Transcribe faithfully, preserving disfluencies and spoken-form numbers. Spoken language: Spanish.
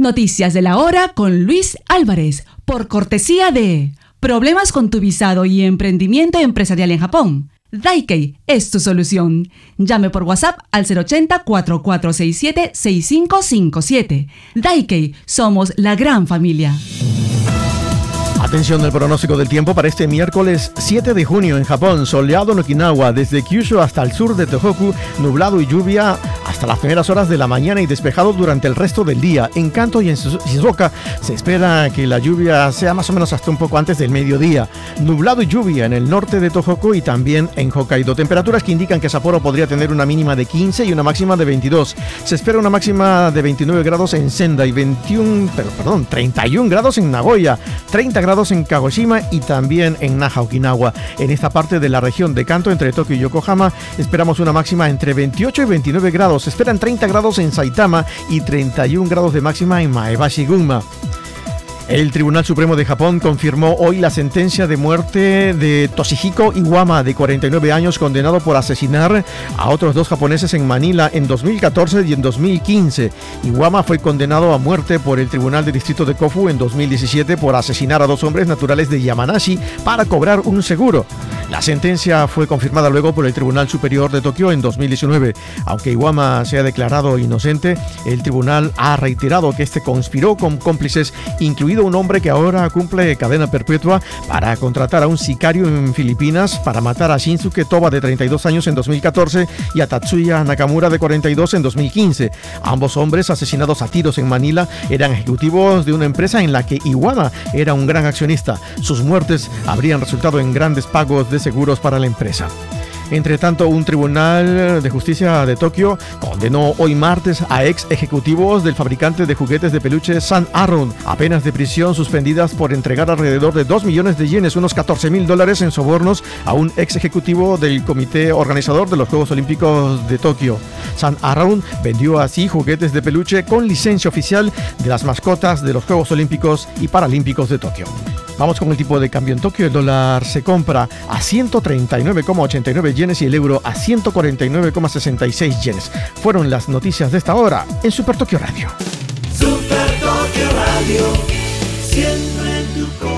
Noticias de la hora con Luis Álvarez, por cortesía de Problemas con tu visado y emprendimiento empresarial en Japón. Daikei es tu solución. Llame por WhatsApp al cero ochenta, cuatro cuatro seis siete, seis cinco cinco siete. Daikei, somos la gran familia. Atención al pronóstico del tiempo para este miércoles siete de junio en Japón. Soleado en Okinawa, desde Kyushu hasta el sur de Tohoku, nublado y lluvia hasta las primeras horas de la mañana y despejado durante el resto del día. En Kanto y en Shizuoka se espera que la lluvia sea más o menos hasta un poco antes del mediodía. Nublado y lluvia en el norte de Tohoku y también en Hokkaido. Temperaturas que indican que Sapporo podría tener una mínima de quince y una máxima de veintidós. Se espera una máxima de veintinueve grados en Sendai, veintiuno, pero, perdón, treinta y uno grados en Nagoya, treinta grados en Kagoshima y también en Naha, Okinawa. En esta parte de la región de Kanto, entre Tokio y Yokohama, esperamos una máxima entre veintiocho y veintinueve grados. Se esperan treinta grados en Saitama y treinta y uno grados de máxima en Maebashi, Gunma. El Tribunal Supremo de Japón confirmó hoy la sentencia de muerte de Toshihiko Iwama, de cuarenta y nueve años, condenado por asesinar a otros dos japoneses en Manila en dos mil catorce y en dos mil quince. Iwama fue condenado a muerte por el Tribunal de Distrito de Kofu en dos mil diecisiete por asesinar a dos hombres naturales de Yamanashi para cobrar un seguro. La sentencia fue confirmada luego por el Tribunal Superior de Tokio en dos mil diecinueve. Aunque Iwama se ha declarado inocente, el tribunal ha reiterado que este conspiró con cómplices, incluido un hombre que ahora cumple cadena perpetua, para contratar a un sicario en Filipinas para matar a Shinsuke Toba, de treinta y dos años, en dos mil catorce y a Tatsuya Nakamura, de cuarenta y dos, en dos mil quince. Ambos hombres, asesinados a tiros en Manila, eran ejecutivos de una empresa en la que Iwama era un gran accionista. Sus muertes habrían resultado en grandes pagos de seguros para la empresa. Entre tanto, un tribunal de justicia de Tokio condenó hoy martes a ex ejecutivos del fabricante de juguetes de peluche Sun Arrow a penas de prisión suspendidas por entregar alrededor de dos millones de yenes, unos catorce mil dólares, en sobornos a un ex ejecutivo del comité organizador de los Juegos Olímpicos de Tokio. Sun Arrow vendió así juguetes de peluche con licencia oficial de las mascotas de los Juegos Olímpicos y Paralímpicos de Tokio. Vamos con el tipo de cambio en Tokio. El dólar se compra a ciento treinta y nueve coma ochenta y nueve yenes y el euro a ciento cuarenta y nueve coma sesenta y seis yenes. Fueron las noticias de esta hora en Super Tokio Radio. Super Tokio Radio, siempre en tu corazón.